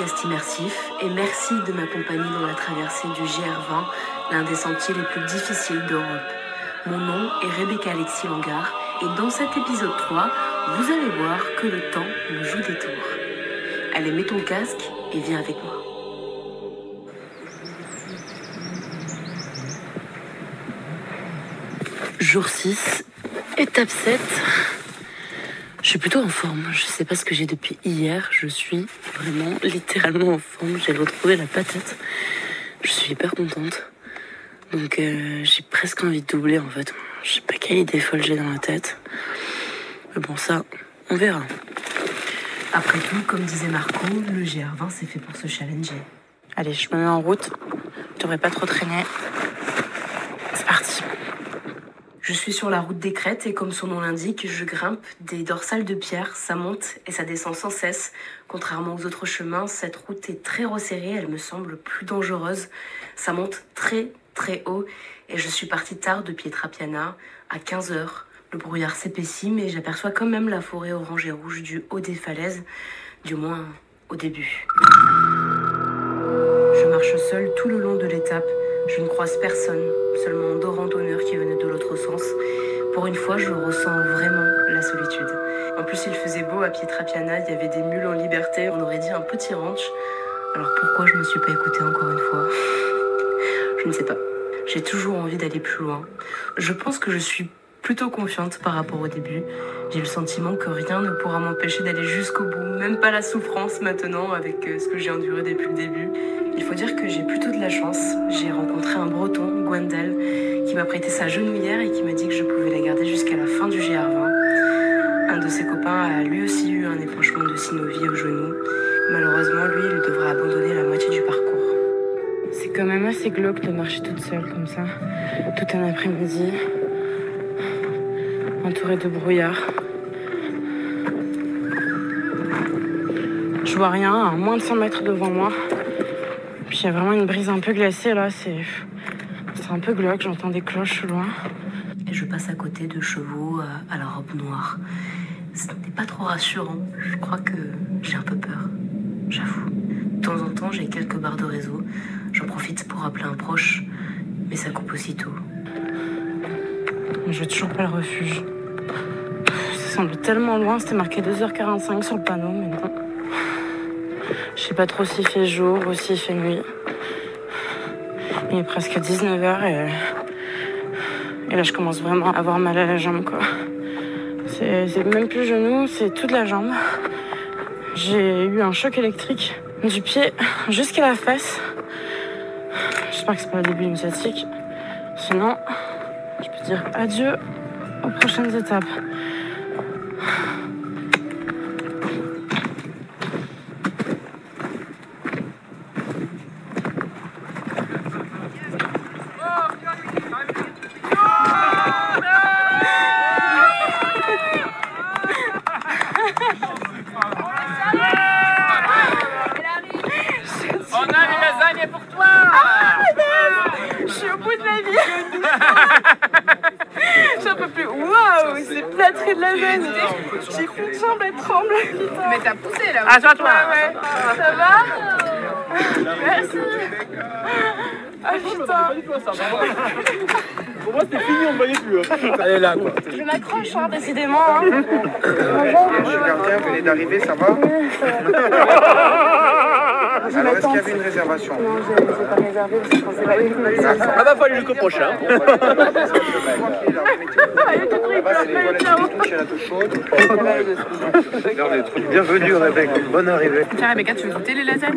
podcast immersif et merci de m'accompagner dans la traversée du GR20, l'un des sentiers les plus difficiles d'Europe. Mon nom est Rebecca Alexis Langard et dans cet épisode 3, vous allez voir que le temps me joue des tours. Allez, mets ton casque et viens avec moi. Jour 6, étape 7. Je suis plutôt en forme. Je sais pas ce que j'ai depuis hier. Je suis vraiment littéralement en forme. J'ai retrouvé la patate. Je suis hyper contente. Donc j'ai presque envie de doubler en fait. Je sais pas quelle idée folle j'ai dans la tête. Mais bon, ça, on verra. Après tout, comme disait Marco, le GR20 c'est fait pour se challenger. Allez, je me mets en route. Je devrais pas trop traîner. C'est parti. Je suis sur la route des crêtes et comme son nom l'indique, je grimpe des dorsales de pierre, ça monte et ça descend sans cesse. Contrairement aux autres chemins, cette route est très resserrée, elle me semble plus dangereuse. Ça monte très très haut et je suis partie tard de Pietrapiana à 15h. Le brouillard s'épaissit mais j'aperçois quand même la forêt orange et rouge du haut des falaises, du moins au début. Je marche seule tout le long de l'étape. Je ne croise personne, seulement deux randonneurs qui venaient de l'autre sens. Pour une fois, je ressens vraiment la solitude. En plus, il faisait beau à Pietrapiana, il y avait des mules en liberté, on aurait dit un petit ranch. Alors pourquoi je me suis pas écoutée encore une fois? Je ne sais pas. J'ai toujours envie d'aller plus loin. Je pense que je suis plutôt confiante par rapport au début. J'ai le sentiment que rien ne pourra m'empêcher d'aller jusqu'au bout, même pas la souffrance maintenant avec ce que j'ai enduré depuis le début. Il faut dire que j'ai plutôt de la chance. J'ai rencontré un breton, Gwendal, qui m'a prêté sa genouillère et qui m'a dit que je pouvais la garder jusqu'à la fin du GR20. Un de ses copains a lui aussi eu un épanchement de synovie au genou. Malheureusement, lui, il devra abandonner la moitié du parcours. C'est quand même assez glauque de marcher toute seule comme ça, tout un après-midi, entourée de brouillard. Je vois rien, à moins de 100 mètres devant moi. Puis il y a vraiment une brise un peu glacée là, c'est un peu glauque, j'entends des cloches loin. Et je passe à côté de chevaux à la robe noire. Ce n'est pas trop rassurant, je crois que j'ai un peu peur, j'avoue. De temps en temps, j'ai quelques barres de réseau. J'en profite pour appeler un proche, mais ça coupe aussitôt. Je veux toujours pas le refuge. Ça semble tellement loin, c'était marqué 2h45 sur le panneau, mais non. Je sais pas trop s'il fait jour ou s'il fait nuit. Il est presque 19h et là je commence vraiment à avoir mal à la jambe quoi. C'est même plus le genou, c'est toute la jambe. J'ai eu un choc électrique du pied jusqu'à la fesse. J'espère que c'est pas le début d'une sciatique. Sinon, je peux dire adieu aux prochaines étapes. J'en peux plus. Waouh, c'est plâtré de la veine. J'ai plus de jambes, elles tremblent. Putain. Mais t'as poussé là. Ah, toi. Ouais. Ça va? Merci. Ah putain. Pour moi, c'était fini, on ne voyait plus. Elle est là, quoi. Je m'accroche, hein, décidément. Hein. Je suis gardien, venez d'arriver, ça va? Alors, est-ce qu'il y avait une réservation? Non, j'ai pas réservé parce que je pensais pas une réservation. Ah bah, faut aller jusqu'au prochain. Bienvenue, Rebecca. Bonne arrivée. Tiens, Rebecca, tu veux goûter les lasagnes?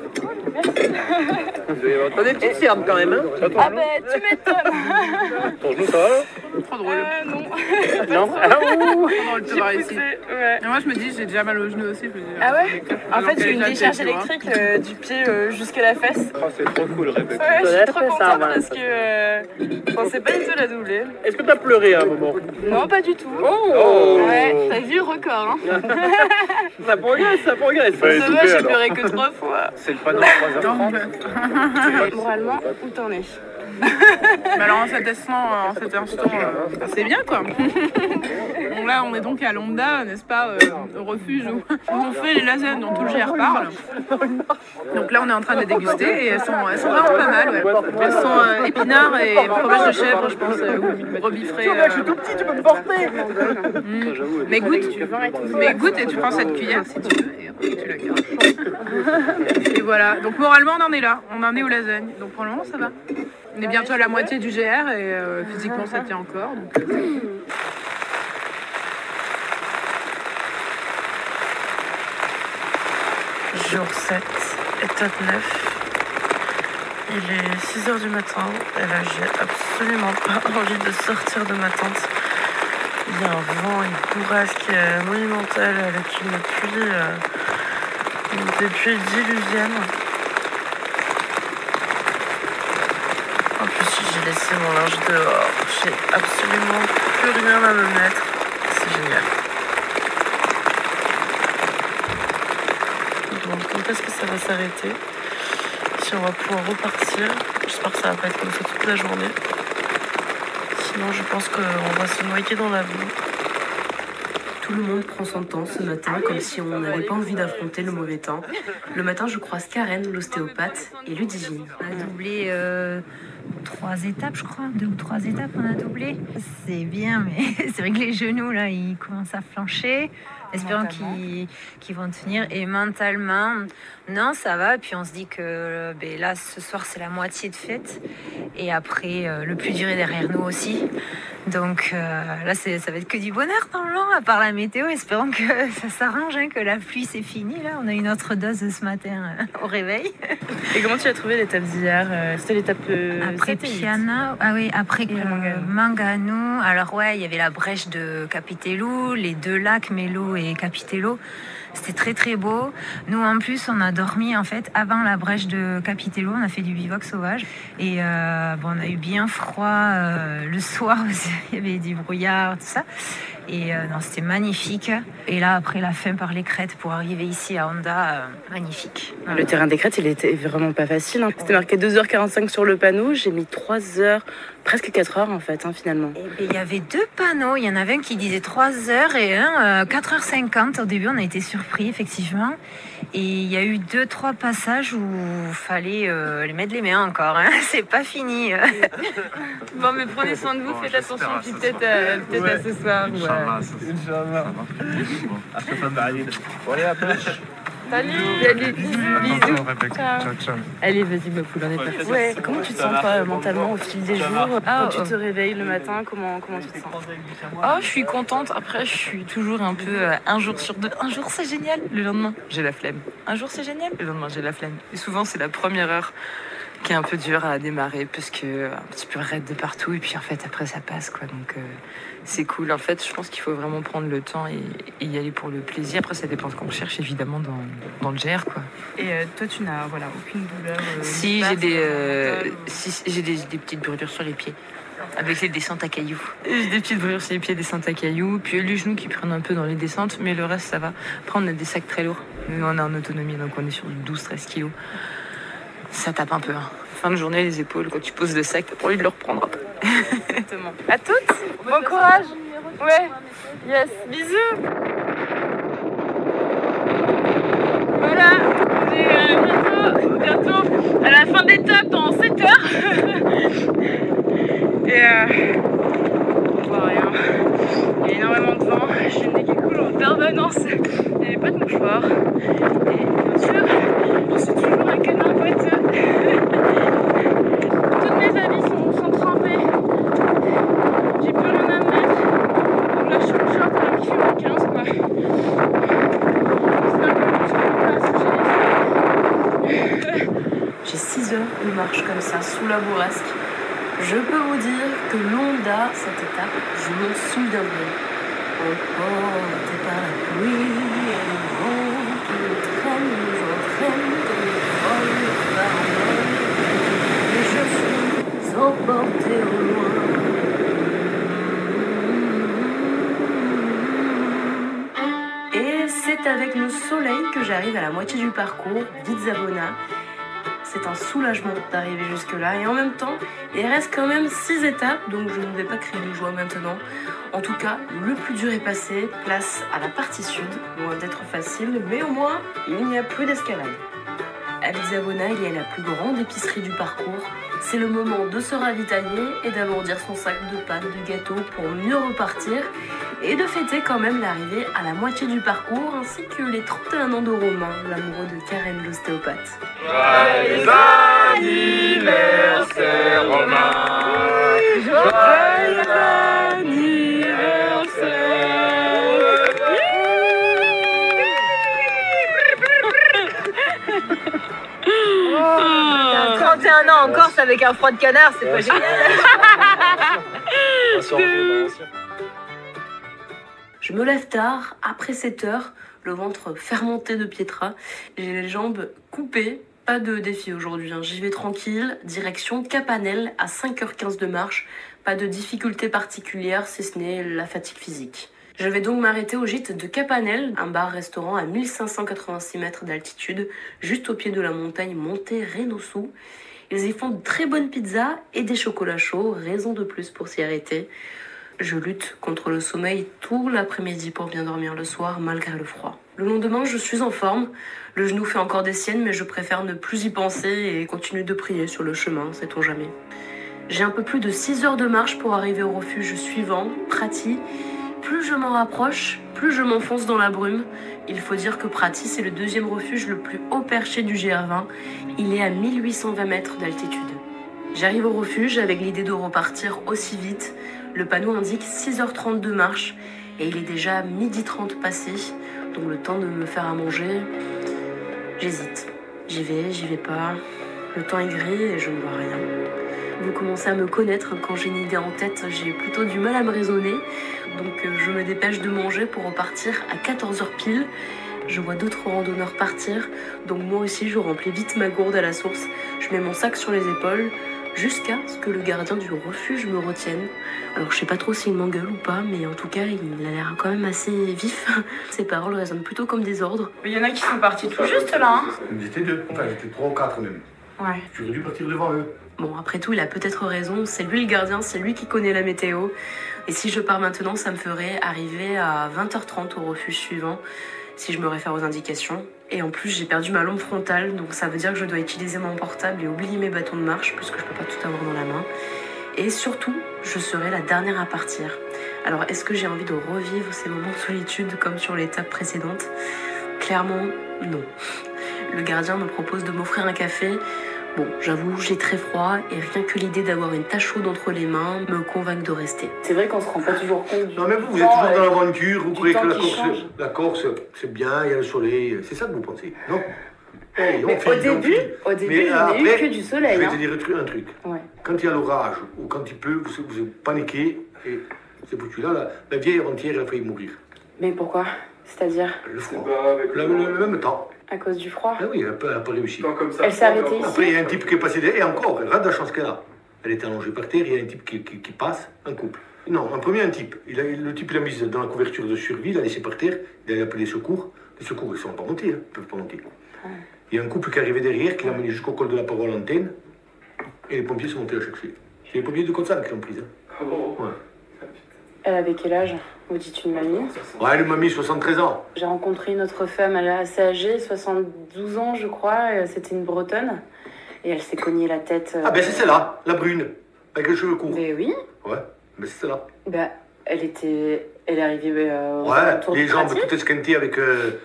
T'as des petites cernes quand même, hein? Ah bah, tu m'étonnes. Ton genou, ça va là? Trop drôle. Non. Non? Ah, ouh. Trop drôle de te voir ici. Ouais. Et moi, je me dis, j'ai déjà mal au genou aussi. Je me dis, Ah ouais? En alors fait, qu'elle j'ai est une déjà décharge tête, tu vois. électrique du pied jusqu'à la fesse. Oh, c'est trop cool, Rebecca. Ouais, je suis trop fait ça, contente voilà. parce que je pensais pas du tout la doubler. Est-ce que t'as pleuré à un moment? Non, pas du tout. Oh. Ouais, t'as vu le record, hein. Ça progresse, ça progresse. Ça va, j'ai pleuré que 3 fois. C'est le panneau 3h30. Moralement, où t'en es? Mais alors en cet instant, c'est bien quoi. Donc là, on est donc à Londa, n'est-ce pas, au refuge où on fait les lasagnes dont tout le GR parle. Donc là, on est en train de les déguster et elles sont vraiment pas mal. Ouais. Elles sont épinards et fromage de chèvre, je pense, ou brebis frais. Je suis tout petit, tu peux me porter. Mais goûte et tu prends cette cuillère si tu veux et après tu la gardes. Et voilà, donc moralement on en est là, on en est aux lasagnes. Donc pour le moment ça va. On est bientôt à la moitié du GR et physiquement ça tient encore. Donc, Jour 7, étape 9. Il est 6h du matin et là j'ai absolument pas envie de sortir de ma tente. Il y a un vent, une bourrasque monumentale avec des pluies diluviennes. En plus j'ai laissé mon linge dehors, j'ai absolument plus rien à me mettre. C'est génial. Donc quand est-ce que ça va s'arrêter? Si on va pouvoir repartir, j'espère que ça va pas être comme ça toute la journée. Sinon je pense qu'on va se noyer dans la boue. Tout le monde prend son temps ce matin comme si on n'avait pas envie d'affronter le mauvais temps. Le matin je croise Karen, l'ostéopathe, et Ludivine. On a doublé 3 étapes je crois, 2 ou 3 étapes on a doublé. C'est bien mais c'est vrai que les genoux là ils commencent à flancher. Espérons qu'ils vont tenir. Et mentalement, non, ça va. Et puis on se dit que là, ce soir, c'est la moitié de fête. Et après, le plus dur est derrière nous aussi. Donc là, ça va être que du bonheur dans le long, à part la météo. Espérons que ça s'arrange, hein, que la pluie, c'est fini. Là, on a une autre dose ce matin au réveil. Et comment tu as trouvé l'étape d'hier? C'était l'étape après Piana. Ah oui, après Mangano. Alors ouais, il y avait la brèche de Capitello, les 2 lacs, Melo et Capitello. C'était très très beau. Nous en plus on a dormi en fait avant la brèche de Capitello, on a fait du bivouac sauvage et on a eu bien froid le soir aussi. Il y avait du brouillard, tout ça. Et non, c'était magnifique. Et là après la fin par les crêtes pour arriver ici à Honda, magnifique. Le terrain des crêtes il était vraiment pas facile, hein. C'était marqué 2h45 sur le panneau, j'ai mis 3h, presque 4h en fait, hein, finalement. Et il y avait 2 panneaux, il y en avait un qui disait 3h et un 4h50. Au début on a été surpris effectivement. Et il y a eu 2-3 passages où il fallait les mettre les mains encore, hein. C'est pas fini. Bon mais prenez soin de vous, faites attention, puis peut-être à ce soir. Inch'Allah. Bon, allez, à plus. Salut, bisous. ciao. Allez, vas-y ma poule, on est parti. Ouais, comment tu te sens toi, mentalement au fil des jours? Quand tu te réveilles le matin, comment tu te sens? Oh, je suis contente. Après, je suis toujours un peu un jour sur 2. Un jour, c'est génial. Le lendemain, j'ai la flemme. Un jour, c'est génial. Le lendemain, j'ai la flemme. Et souvent, c'est la première heure qui est un peu dure à démarrer parce que un petit peu raide de partout. Et puis, en fait, après, ça passe, quoi. Donc, c'est cool. En fait, je pense qu'il faut vraiment prendre le temps et y aller pour le plaisir. Après, ça dépend de ce qu'on cherche, évidemment, dans le GR, quoi. Et toi, tu n'as aucune douleur? Si, j'ai des petites brûlures sur les pieds. Avec les descentes à cailloux. J'ai des petites brûlures sur les pieds, descentes à cailloux, puis les genoux qui prennent un peu dans les descentes, mais le reste ça va. Après on a des sacs très lourds, mais on est en autonomie, donc on est sur 12-13 kilos. Ça tape un peu. Hein. Fin de journée, les épaules, quand tu poses le sac, t'as pas envie de le reprendre après. Exactement. À toutes, bon courage. Ouais, yes, bisous. Voilà, on est bientôt à la fin de l'étape dans 7 heures. Et on voit rien. Il y a énormément de vent. J'ai une nez qui coule en permanence. Il n'y avait pas de mouchoir. Et bien sûr, je suis toujours un canard boiteux. Toutes mes habits sont trempés. J'ai plus rien à me mettre. Donc là, je suis en short alors qu'il fait moins 15 quoi. C'est un peu plus que la place. J'ai 6 heures de marche comme ça, sous la bourrasque. Je peux vous dire que Londa, cette étape, je m'en souviendrai. Emporté par la pluie et le vent qui me traîne, j'entraîne comme une folle par mer. Et je suis emporté au loin. Et c'est avec le soleil que j'arrive à la moitié du parcours, Vizzabona. c'est un soulagement d'arriver jusque-là. Et en même temps, il reste quand même 6 étapes, donc je ne vais pas crier de joie maintenant. En tout cas, le plus dur est passé, place à la partie sud, loin d'être facile, mais au moins, il n'y a plus d'escalade. À Lisabona, il y a la plus grande épicerie du parcours. C'est le moment de se ravitailler et d'alourdir son sac de pâtes, de gâteaux pour mieux repartir et de fêter quand même l'arrivée à la moitié du parcours ainsi que les 31 ans de Romain, l'amoureux de Karen l'ostéopathe. Joyeux anniversaire Romain, joyeux anniversaire. 31 ans en Corse avec un froid de canard, c'est pas génial. Je me lève tard, après 7 heures, le ventre fermenté de Pietra, j'ai les jambes coupées, pas de défi aujourd'hui, hein. J'y vais tranquille, direction Capanel à 5h15 de marche, pas de difficulté particulière si ce n'est la fatigue physique. Je vais donc m'arrêter au gîte de Capanel, un bar-restaurant à 1586 mètres d'altitude, juste au pied de la montagne Monte Renosu. Ils y font de très bonnes pizzas et des chocolats chauds, raison de plus pour s'y arrêter. Je lutte contre le sommeil tout l'après-midi pour bien dormir le soir, malgré le froid. Le lendemain, je suis en forme. Le genou fait encore des siennes, mais je préfère ne plus y penser et continuer de prier sur le chemin, sait-on jamais. J'ai un peu plus de 6 heures de marche pour arriver au refuge suivant, Prati. Plus je m'en rapproche, plus je m'enfonce dans la brume. Il faut dire que Prati, c'est le deuxième refuge le plus haut perché du GR20. Il est à 1820 mètres d'altitude. J'arrive au refuge avec l'idée de repartir aussi vite. Le panneau indique 6h30 de marche et il est déjà 12h30 passé, donc le temps de me faire à manger. J'hésite. J'y vais pas. Le temps est gris et je ne vois rien. Vous commencez à me connaître, quand j'ai une idée en tête, j'ai plutôt du mal à me raisonner. Donc je me dépêche de manger pour repartir à 14h pile. Je vois d'autres randonneurs partir, donc moi aussi je remplis vite ma gourde à la source. Je mets mon sac sur les épaules, jusqu'à ce que le gardien du refuge me retienne. Alors je sais pas trop s'il m'engueule ou pas, mais en tout cas il a l'air quand même assez vif. Ses paroles résonnent plutôt comme des ordres. Il y en a qui sont partis tout juste là. Ils étaient 2, enfin ils étaient 3 ou 4 même. Ouais. J'aurais dû partir devant eux. Bon, après tout, il a peut-être raison, c'est lui le gardien, c'est lui qui connaît la météo. Et si je pars maintenant, ça me ferait arriver à 20h30 au refuge suivant, si je me réfère aux indications. Et en plus, j'ai perdu ma lampe frontale, donc ça veut dire que je dois utiliser mon portable et oublier mes bâtons de marche, puisque je peux pas tout avoir dans la main. Et surtout, je serai la dernière à partir. Alors, est-ce que j'ai envie de revivre ces moments de solitude comme sur l'étape précédente? Clairement, non. Le gardien me propose de m'offrir un café. Bon, j'avoue, j'ai très froid et rien que l'idée d'avoir une tache chaude entre les mains me convainc de rester. C'est vrai qu'on se rend pas toujours compte. Non mais vous êtes toujours dans l'aventure, vous croyez que la Corse c'est bien, il y a le soleil, c'est ça que vous pensez, non? Hey, mais au début, il n'y a eu que du soleil. Je vais te dire un truc. Ouais. Quand il y a l'orage ou quand il pleut, vous paniquez et c'est foutu. Là, la vieille avant-hier, elle a failli mourir. Mais pourquoi? C'est-à-dire? Le froid. Le même temps. À cause du froid? Ah oui, elle n'a pas réussi. Elle s'est arrêtée ici. Après, il y a un type qui est passé derrière, et encore, regarde la chance qu'elle a. Elle était allongée par terre, il y a un type qui passe, un couple. Non, un type. Le type, il a mis dans la couverture de survie, il a laissé par terre, il a appelé les secours. Les secours, ils ne sont pas montés, hein, ils ne peuvent pas monter. Ah. Il y a un couple qui est arrivé derrière, qui l'a mené jusqu'au col de la parole antenne, et les pompiers sont montés la chercher. C'est les pompiers de Côte-Salle qui l'ont prise. Hein. Ouais. Elle avait quel âge? Vous dites une mamie? Ouais, une mamie, 73 ans. J'ai rencontré une autre femme, elle est assez âgée, 72 ans je crois, c'était une bretonne. Et elle s'est cognée la tête... Ah ben c'est celle-là, la brune, avec les cheveux courts. Mais oui. Ouais, mais c'est celle-là. Bah, elle est arrivée... ouais, les jambes toutes esquintées avec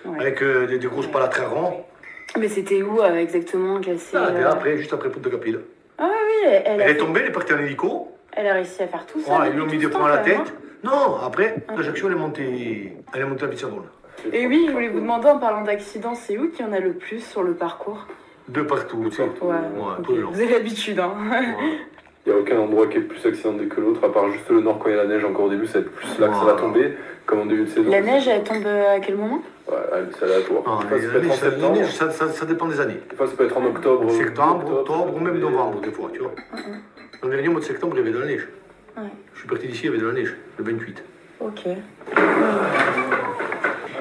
des grosses palatres à rond. Mais c'était où exactement qu'elle s'est... Après, juste après Pointe-de-Capille. Ah oui, elle est tombée, elle est partie en hélico. Elle a réussi à faire tout ça. Ouais, ils lui ont mis des points à la tête. Non, après, l'Ajaccio, elle est montée à Vitsavone. Et oui, je voulais vous demander, en parlant d'accidents, c'est où qu'il y en a le plus sur le parcours? De partout, tu sais. Ouais, tout le long. Vous avez l'habitude, hein. Ouais. Il n'y a aucun endroit qui est plus accidenté que l'autre, à part juste le nord quand il y a la neige encore au début, ça va être plus là que ça va tomber, comme en début de saison. La neige, elle tombe à quel moment? Ouais, c'est aléatoire. La neige, ça dépend des années. Des fois, ça peut être en octobre. Septembre, octobre, ou même novembre, des fois, tu vois. Dans le dernier mois de septembre, il y avait de la neige. Ouais. Je suis parti d'ici, il y avait de la neige, le 28. Ok.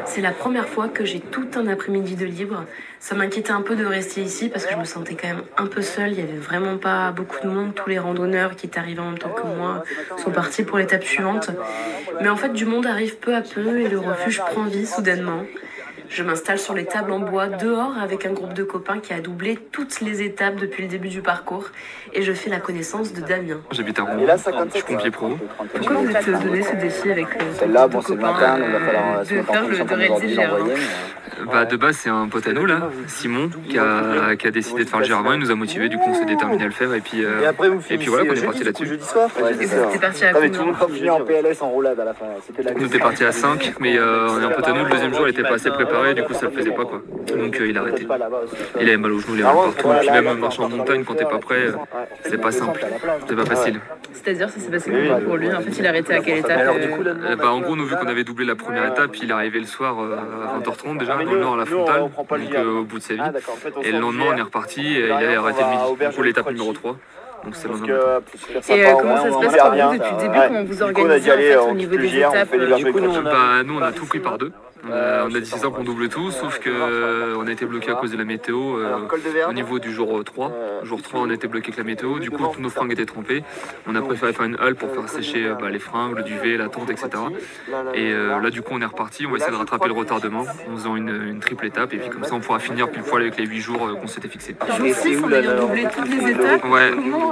C'est la première fois que j'ai tout un après-midi de libre. Ça m'inquiétait un peu de rester ici parce que je me sentais quand même un peu seule. Il y avait vraiment pas beaucoup de monde. Tous les randonneurs qui étaient arrivés en même temps que moi sont partis pour l'étape suivante. Mais en fait, du monde arrive peu à peu et le refuge prend vie soudainement. Je m'installe sur les tables en bois dehors avec un groupe de copains qui a doublé toutes les étapes depuis le début du parcours et je fais la connaissance de Damien. J'habite à Rouen, je suis pompier pro. Pourquoi vous êtes donné ce défi avec celle-là, bon, c'est le matin, donc il va falloir se mettre en position pour aujourd'hui l'envoyer. De base, c'est un pote à nous, là, Simon, qui a décidé de faire le GR20. Il nous a motivés, du coup, on s'est déterminé à le faire. Et puis voilà, on est parti là-dessus. Jeudi soir. Et c'était parti à combien? Tout le monde a fini en PLS en roulade à la fin. Nous était parti à 5, mais on est un pote à nous. Le deuxième jour, il était pas assez préparé, du coup, ça le faisait pas, quoi. Donc il a arrêté. Il avait mal aux genoux, il avait mal partout. Et puis même marcher en montagne, quand t'es pas prêt, c'est pas simple. C'est pas facile. C'est-à-dire, ça s'est passé comment pour lui? En fait, il a arrêté à quelle étape? En gros, nous, vu qu'on avait doublé la première étape, il est arrivé le soir à 20h30 déjà, dans le nord à la Frontale, donc au bout de sa vie. Et le lendemain, on est reparti et il a arrêté le midi. Du coup, l'étape numéro 3. Donc c'est le lendemain. Et comment ça se passe pour vous depuis le début? Comment vous organisez en fait, au niveau des étapes? Nous, on a tout pris par deux. On a décidé qu'on double tout, sauf qu'on a été bloqué à cause de la météo au niveau du jour 3. Jour 3, on a été bloqué avec la météo, du coup, toutes nos fringues étaient trempées. On a préféré faire une halle pour faire sécher les fringues, le duvet, la tente, etc. Et là, du coup, on est reparti. On va essayer de rattraper le retard demain en faisant une triple étape. Et puis, comme ça, on pourra finir pile poil avec les 8 jours qu'on s'était fixés. Jour 6, on a doublé toutes les étapes. Ouais. Comment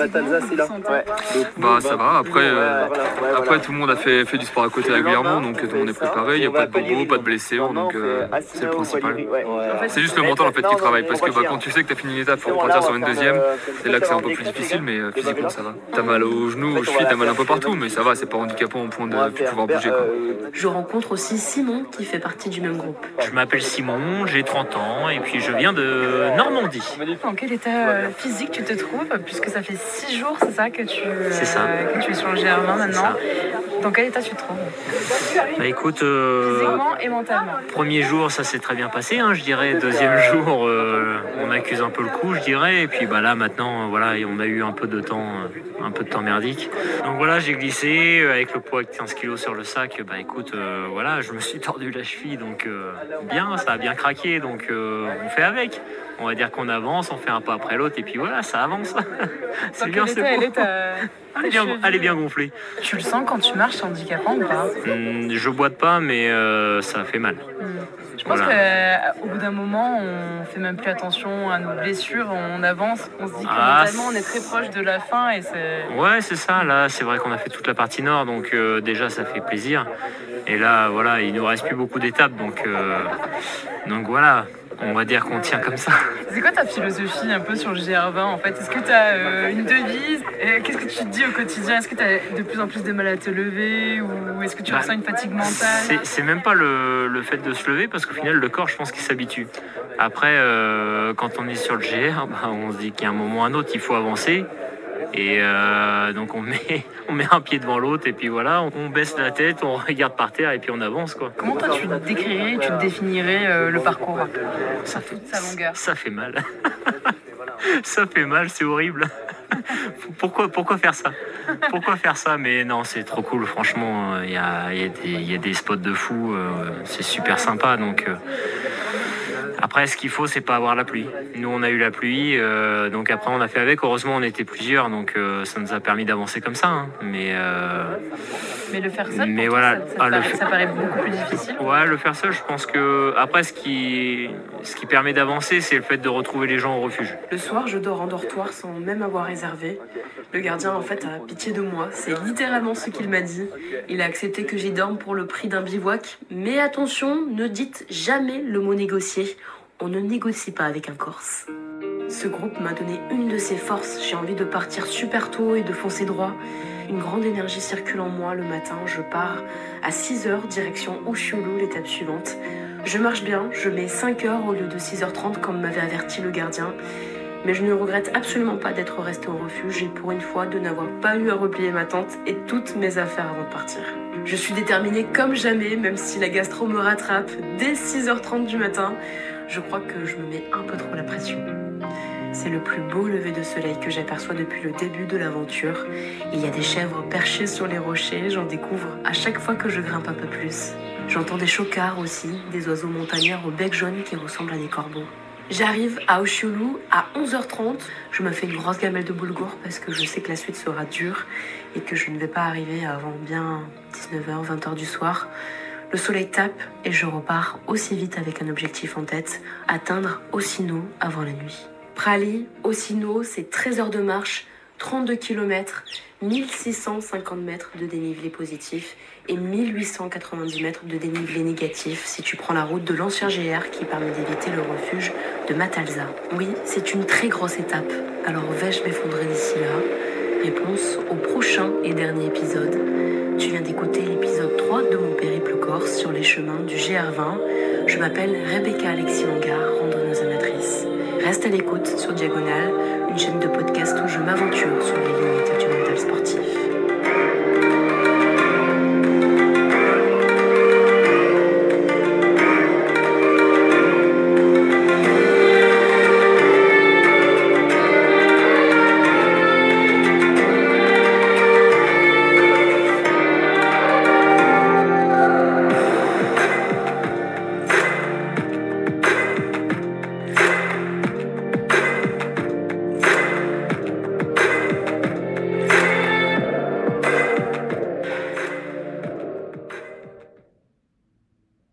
ça va. Après, tout le monde a fait du sport à côté régulièrement, donc tout le monde est préparé. Il n'y a pas de bobo, pas de blessures, donc c'est le principal. C'est juste le mental en fait qui travaille, parce que quand tu sais que tu as fini une étape pour repartir sur une deuxième, c'est là que c'est un peu plus difficile, mais physiquement ça va. T'as mal aux genoux, aux chevilles, t'as mal un peu partout, mais ça va, c'est pas handicapant au point de pouvoir bouger, quoi. Je rencontre aussi Simon qui fait partie du même groupe. Je m'appelle Simon, j'ai 30 ans et puis je viens de Normandie. En quel état physique tu te trouves, puisque ça fait 6 jours, c'est ça que tu es sur le GR20 maintenant? Dans quel état tu te trouves? Écoute, physiquement et mentalement. Premier jour, ça s'est très bien passé, hein, je dirais. Deuxième jour, on accuse un peu le coup, je dirais. Et puis là, maintenant, on a eu un peu de temps merdique. Donc voilà, j'ai glissé avec le poids avec 15 kg sur le sac. Je me suis tordu la cheville, donc ça a bien craqué. Donc on fait avec. On va dire qu'on avance, on fait un pas après l'autre, et puis voilà, ça avance. C'est bien, c'est bon. Elle est bien gonflée. Tu le sens quand tu marches, c'est handicapant ou pas? Je boite pas, mais ça fait mal. Je pense qu'au bout d'un moment, on fait même plus attention à nos blessures, on avance, on se dit que mentalement on est très proche de la fin et c'est... Ouais, c'est ça, là c'est vrai qu'on a fait toute la partie nord, donc déjà ça fait plaisir. Et là, voilà, il nous reste plus beaucoup d'étapes, donc voilà. On va dire qu'on tient comme ça. C'est quoi ta philosophie un peu sur le GR20 en fait? Est-ce que tu as une devise? Qu'est-ce que tu te dis au quotidien? Est-ce que tu as de plus en plus de mal à te lever ou est-ce que tu ressens une fatigue mentale? C'est même pas le fait de se lever parce qu'au final le corps je pense qu'il s'habitue. Après quand on est sur le GR, on se dit qu'il y a un moment ou un autre il faut avancer. Et donc on met un pied devant l'autre et puis voilà, on baisse la tête, on regarde par terre et puis on avance, quoi. Comment toi tu décrirais, tu définirais le parcours? Ça fait sa longueur. Ça fait mal. Ça fait mal, c'est horrible. Pourquoi faire ça? Pourquoi faire ça? Mais non, c'est trop cool, franchement. Il y a des spots de fou, c'est super sympa, donc... Après, ce qu'il faut, c'est pas avoir la pluie. Nous, on a eu la pluie, donc après, on a fait avec. Heureusement, on était plusieurs, donc ça nous a permis d'avancer comme ça. Hein. Mais le faire seul, ça paraît beaucoup plus difficile. Ouais, le faire seul, je pense que... Après, ce qui permet d'avancer, c'est le fait de retrouver les gens au refuge. Le soir, je dors en dortoir sans même avoir réservé. Le gardien, en fait, a pitié de moi. C'est littéralement ce qu'il m'a dit. Il a accepté que j'y dorme pour le prix d'un bivouac. Mais attention, ne dites jamais le mot négocier. On ne négocie pas avec un Corse. Ce groupe m'a donné une de ses forces. J'ai envie de partir super tôt et de foncer droit. Une grande énergie circule en moi le matin. Je pars à 6h, direction Oshulu, l'étape suivante. Je marche bien, je mets 5h au lieu de 6h30 comme m'avait averti le gardien. Mais je ne regrette absolument pas d'être restée au refuge et pour une fois de n'avoir pas eu à replier ma tente et toutes mes affaires avant de partir. Je suis déterminée comme jamais, même si la gastro me rattrape dès 6h30 du matin. Je crois que je me mets un peu trop la pression. C'est le plus beau lever de soleil que j'aperçois depuis le début de l'aventure. Il y a des chèvres perchées sur les rochers, j'en découvre à chaque fois que je grimpe un peu plus. J'entends des chocards aussi, des oiseaux montagnards au bec jaune qui ressemblent à des corbeaux. J'arrive à Oshiolu à 11h30. Je me fais une grosse gamelle de boulgour parce que je sais que la suite sera dure et que je ne vais pas arriver avant bien 19h, 20h du soir. Le soleil tape et je repars aussi vite avec un objectif en tête, atteindre Osino avant la nuit. Prali, Osino, c'est 13 heures de marche, 32 km, 1650 mètres de dénivelé positif et 1890 mètres de dénivelé négatif si tu prends la route de l'ancien GR qui permet d'éviter le refuge de Matalza. Oui, c'est une très grosse étape, alors vais-je m'effondrer d'ici là? Réponse au prochain et dernier épisode. Tu viens d'écouter l'épisode 3 de mon périple corse sur les chemins du GR20. Je m'appelle Rebecca Alexis Langard, randonneuse amatrice. Reste à l'écoute sur Diagonale, une chaîne de podcast où je m'aventure sur les limites du mental sportif.